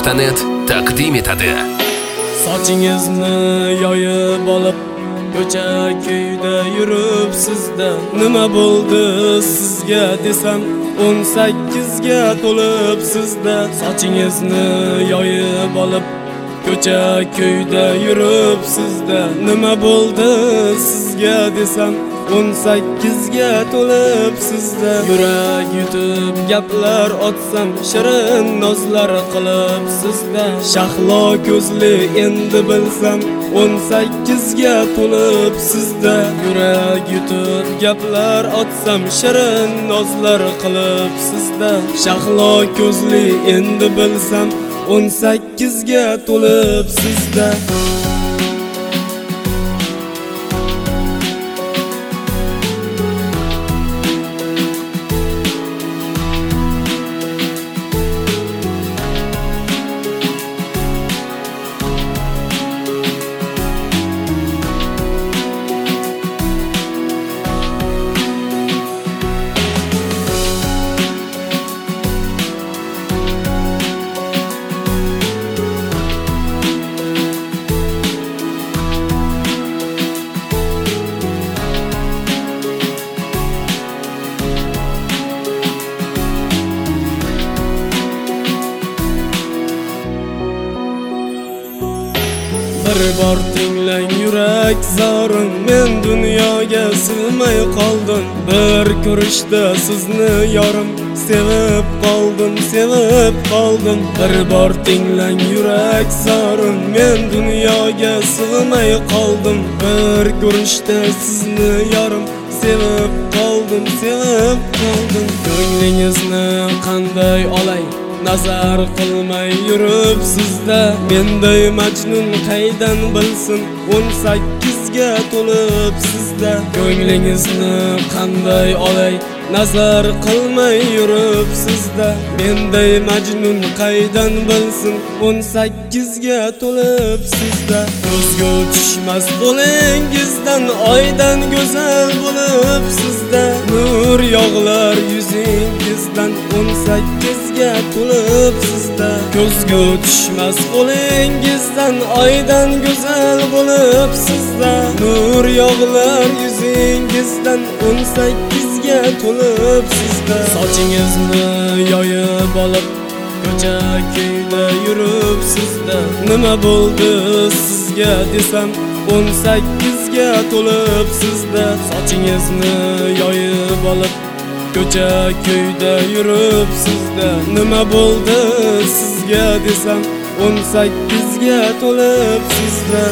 Beruniy.net taqdim etadi. Sochingizni yoyib olib ko'cha kuyda yuribsizda, nima bo'ldi sizga desam 18 ga to'libsizda. Sochingizni yoyib olib ko'cha kuyda yuribsizda, nima bo'ldi sizga desam 18 ga to'libsizda. Yurak yutib gaplar otsam, shirin nozlar qilibsizda. Shahlo ko'zli endi bilsam 18 ga to'libsizda. Yurak yutib gaplar otsam, shirin nozlar qilibsizda. Shahlo ko'zli endi bilsam 18 ga to'libsizda. Bir bor tinglang yurak zorim, men dunyoga sig'may qoldim. Bir ko'rishda sizni yorim, sevib qoldim, sevib qoldim. Bir bor tinglang yurak zorim, men dunyoga sig'may qoldim. Bir ko'rishda sizni yorim, sevib qoldim, sevib qoldim. Ko'nglingizni qanday olay, nazar qilmay yuribsizda. Menday majnun qaydan bilsin 18 ga to'libsizda. Ko'nglingizni qanday olay, nazar qilmay yuribsizda. Menday majnun qaydan bilsin 18 ga to'libsizda. Ko'zga tushmas bo'lingizdan, oydan go'zal bo'libsizda. Nur yog'lar yuzingizdan 18 ga to'libsizda. Ko'zga tushmas bo'lingizdan, oydan go'zal bo'libsizda. Nur yog'lar yuzingizdan 18 ga to'libsizda. Sochingizni yoyib olib ko'cha kuyda yuribsizda, nima bo'ldi sizga desam 18 ga to'libsizda. Sochingizni yoyib olib ko'cha kuyda yuribsizda, nima bo'ldi sizga desam 18 ga to'libsizda.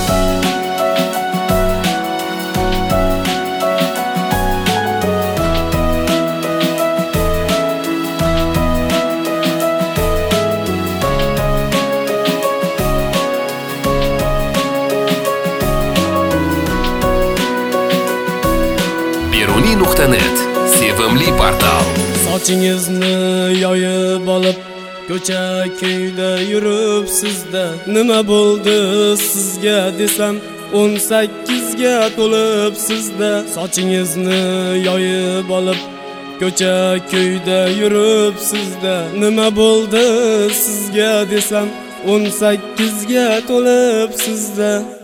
Beruniy.net sevimli portal. Sochingizni yoyib olib ko'cha kuyda yuribsizda, nima bo'ldi sizga desam 18 ga to'libsizda. Sochingizni yoyib olib ko'cha kuyda yuribsizda, nima bo'ldi sizga desam 18 ga to'libsizda.